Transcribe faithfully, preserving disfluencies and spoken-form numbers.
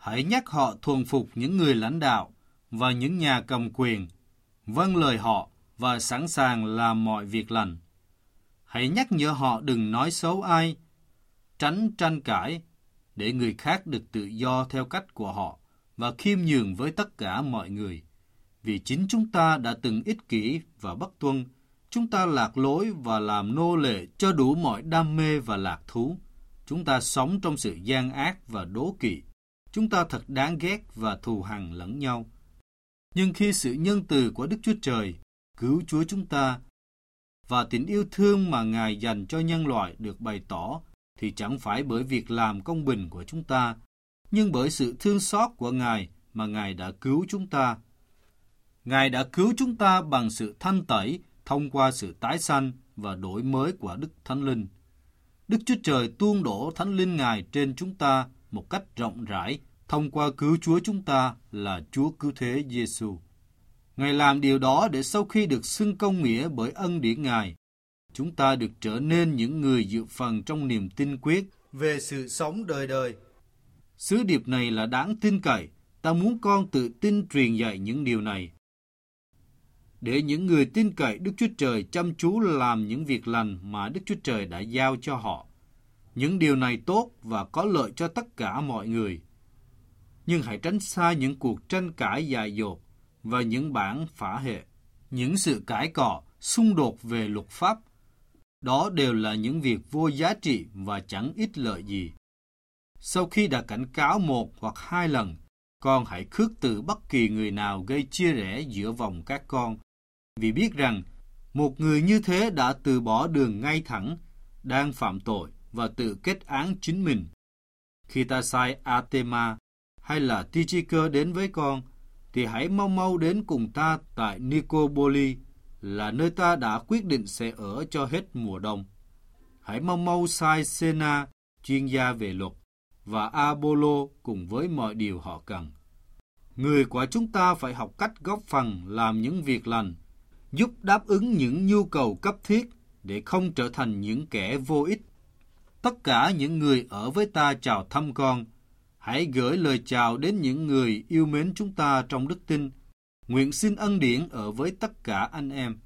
Hãy nhắc họ thuần phục những người lãnh đạo và những nhà cầm quyền, vâng lời họ và sẵn sàng làm mọi việc lành. Hãy nhắc nhở họ đừng nói xấu ai, tránh tranh cãi, để người khác được tự do theo cách của họ và khiêm nhường với tất cả mọi người. Vì chính chúng ta đã từng ích kỷ và bất tuân, chúng ta lạc lối và làm nô lệ cho đủ mọi đam mê và lạc thú. Chúng ta sống trong sự gian ác và đố kỵ. Chúng ta thật đáng ghét và thù hằn lẫn nhau. Nhưng khi sự nhân từ của Đức Chúa Trời cứu Chúa chúng ta và tình yêu thương mà Ngài dành cho nhân loại được bày tỏ, thì chẳng phải bởi việc làm công bình của chúng ta, nhưng bởi sự thương xót của Ngài mà Ngài đã cứu chúng ta. Ngài đã cứu chúng ta bằng sự thanh tẩy thông qua sự tái sanh và đổi mới của Đức Thánh Linh. Đức Chúa Trời tuôn đổ Thánh Linh Ngài trên chúng ta một cách rộng rãi thông qua cứu Chúa chúng ta là Chúa Cứu Thế Giêsu. Ngài làm điều đó để sau khi được xưng công nghĩa bởi ân điển Ngài, chúng ta được trở nên những người dự phần trong niềm tin quyết về sự sống đời đời. Sứ điệp này là đáng tin cậy. Ta muốn con tự tin truyền dạy những điều này, để những người tin cậy Đức Chúa Trời chăm chú làm những việc lành mà Đức Chúa Trời đã giao cho họ. Những điều này tốt và có lợi cho tất cả mọi người. Nhưng hãy tránh xa những cuộc tranh cãi dại dột và những bản phả hệ, những sự cãi cọ, xung đột về luật pháp. Đó đều là những việc vô giá trị và chẳng ích lợi gì. Sau khi đã cảnh cáo một hoặc hai lần, con hãy khước từ bất kỳ người nào gây chia rẽ giữa vòng các con, vì biết rằng một người như thế đã từ bỏ đường ngay thẳng, đang phạm tội và tự kết án chính mình. Khi ta sai Artema hay là Tychicus đến với con, thì hãy mau mau đến cùng ta tại Nicopoli, là nơi ta đã quyết định sẽ ở cho hết mùa đông. Hãy mau mau sai Sena, chuyên gia về luật, và Apollo cùng với mọi điều họ cần. Người của chúng ta phải học cách góp phần làm những việc lành, giúp đáp ứng những nhu cầu cấp thiết để không trở thành những kẻ vô ích. Tất cả những người ở với ta chào thăm con. Hãy gửi lời chào đến những người yêu mến chúng ta trong đức tin. Nguyện xin ân điển ở với tất cả anh em.